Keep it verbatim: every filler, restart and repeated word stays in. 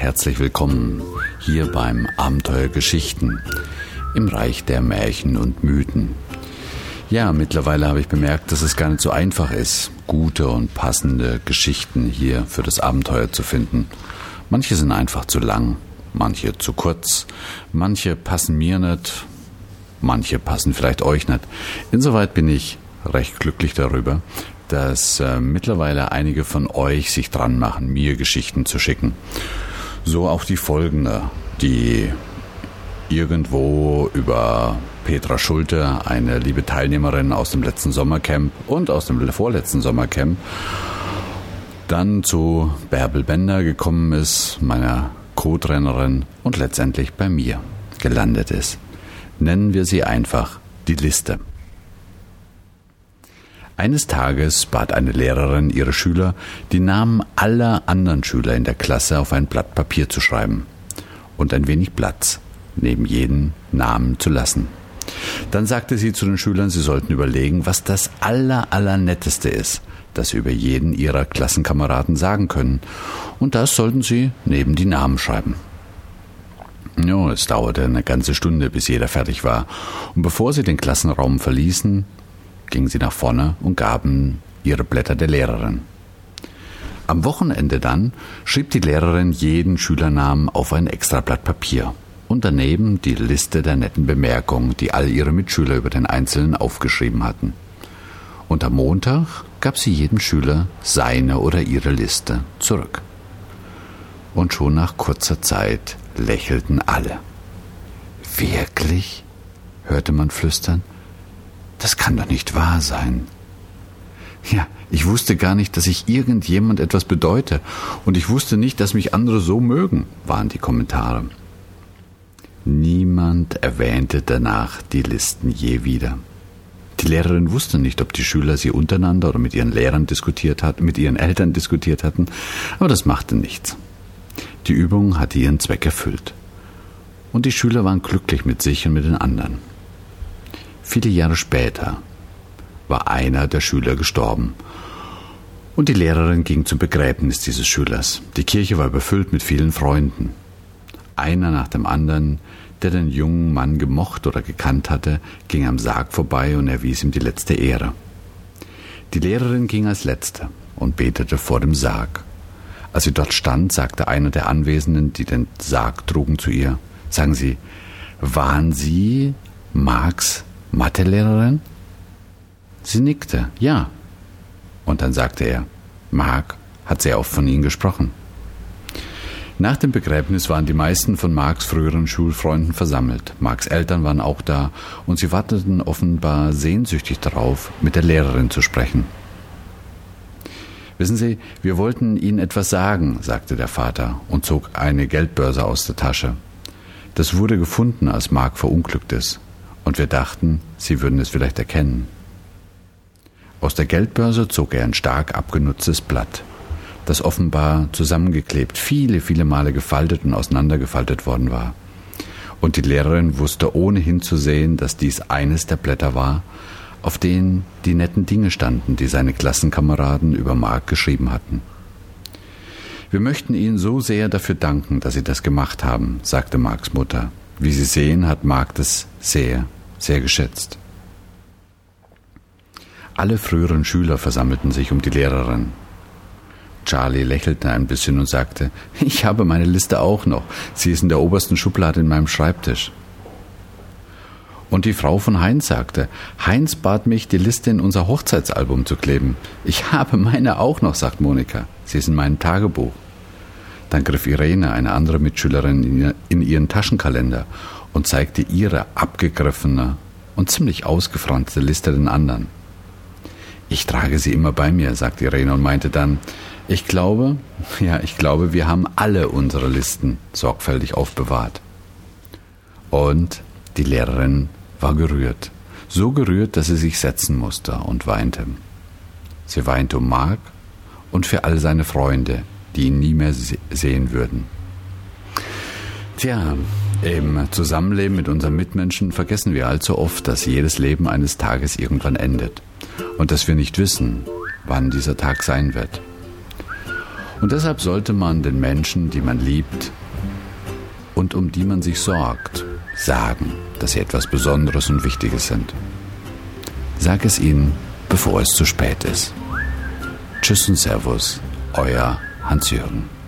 herzlich willkommen hier beim Abenteuer Geschichten im Reich der Märchen und Mythen. Ja, mittlerweile habe ich bemerkt, dass es gar nicht so einfach ist, gute und passende Geschichten hier für das Abenteuer zu finden. Manche sind einfach zu lang, manche zu kurz, manche passen mir nicht, manche passen vielleicht euch nicht. Insoweit bin ich recht glücklich darüber, dass äh, mittlerweile einige von euch sich dran machen, mir Geschichten zu schicken. So auch die folgende, die irgendwo über Petra Schulte, eine liebe Teilnehmerin aus dem letzten Sommercamp und aus dem vorletzten Sommercamp, dann zu Bärbel Bender gekommen ist, meiner Co-Trainerin, und letztendlich bei mir gelandet ist. Nennen wir sie einfach die Liste. Eines Tages bat eine Lehrerin ihre Schüler, die Namen aller anderen Schüler in der Klasse auf ein Blatt Papier zu schreiben und ein wenig Platz neben jeden Namen zu lassen. Dann sagte sie zu den Schülern, sie sollten überlegen, was das aller, allernetteste ist, das sie über jeden ihrer Klassenkameraden sagen können. Und das sollten sie neben die Namen schreiben. Jo, es dauerte eine ganze Stunde, bis jeder fertig war. Und bevor sie den Klassenraum verließen, gingen sie nach vorne und gaben ihre Blätter der Lehrerin. Am Wochenende dann schrieb die Lehrerin jeden Schülernamen auf ein Extrablatt Papier und daneben die Liste der netten Bemerkungen, die all ihre Mitschüler über den Einzelnen aufgeschrieben hatten. Und am Montag gab sie jedem Schüler seine oder ihre Liste zurück. Und schon nach kurzer Zeit lächelten alle. »Wirklich?« hörte man flüstern. »Das kann doch nicht wahr sein.« Ja, ich wusste gar nicht, dass ich irgendjemand etwas bedeute, und ich wusste nicht, dass mich andere so mögen, waren die Kommentare. Niemand erwähnte danach die Listen je wieder. Die Lehrerin wusste nicht, ob die Schüler sie untereinander oder mit ihren Lehrern diskutiert hatten, mit ihren Eltern diskutiert hatten, aber das machte nichts. Die Übung hatte ihren Zweck erfüllt. Und die Schüler waren glücklich mit sich und mit den anderen. Viele Jahre später war einer der Schüler gestorben und die Lehrerin ging zum Begräbnis dieses Schülers. Die Kirche war überfüllt mit vielen Freunden. Einer nach dem anderen, der den jungen Mann gemocht oder gekannt hatte, ging am Sarg vorbei und erwies ihm die letzte Ehre. Die Lehrerin ging als Letzte und betete vor dem Sarg. Als sie dort stand, sagte einer der Anwesenden, die den Sarg trugen, zu ihr: »Sagen Sie, waren Sie Marks Mathelehrerin?« Sie nickte, ja. Und dann sagte er: »Mark hat sehr oft von Ihnen gesprochen.« Nach dem Begräbnis waren die meisten von Marks früheren Schulfreunden versammelt. Marks Eltern waren auch da und sie warteten offenbar sehnsüchtig darauf, mit der Lehrerin zu sprechen. »Wissen Sie, wir wollten Ihnen etwas sagen«, sagte der Vater und zog eine Geldbörse aus der Tasche. Das wurde gefunden, als Mark verunglückt ist, und wir dachten, Sie würden es vielleicht erkennen. Aus der Geldbörse zog er ein stark abgenutztes Blatt, das offenbar zusammengeklebt, viele, viele Male gefaltet und auseinandergefaltet worden war. Und die Lehrerin wusste ohne hinzusehen, dass dies eines der Blätter war, auf denen die netten Dinge standen, die seine Klassenkameraden über Mark geschrieben hatten. »Wir möchten Ihnen so sehr dafür danken, dass Sie das gemacht haben«, sagte Marks Mutter. »Wie Sie sehen, hat Mark das sehr, sehr geschätzt.« Alle früheren Schüler versammelten sich um die Lehrerin. Charlie lächelte ein bisschen und sagte: »Ich habe meine Liste auch noch. Sie ist in der obersten Schublade in meinem Schreibtisch.« Und die Frau von Heinz sagte: »Heinz bat mich, die Liste in unser Hochzeitsalbum zu kleben. Ich habe meine auch noch«, sagt Monika. »Sie ist in meinem Tagebuch.« Dann griff Irene, eine andere Mitschülerin, in ihren Taschenkalender und zeigte ihre abgegriffene und ziemlich ausgefranste Liste den anderen. »Ich trage sie immer bei mir«, sagte Irene und meinte dann: »Ich glaube, ja, ich glaube, wir haben alle unsere Listen sorgfältig aufbewahrt.« Und die Lehrerin war gerührt, so gerührt, dass sie sich setzen musste und weinte. Sie weinte um Mark und für all seine Freunde, die ihn nie mehr sehen würden. Tja, im Zusammenleben mit unseren Mitmenschen vergessen wir allzu oft, dass jedes Leben eines Tages irgendwann endet und dass wir nicht wissen, wann dieser Tag sein wird. Und deshalb sollte man den Menschen, die man liebt und um die man sich sorgt, sagen, dass sie etwas Besonderes und Wichtiges sind. Sag es ihnen, bevor es zu spät ist. Tschüss und Servus, euer Hans-Jürgen.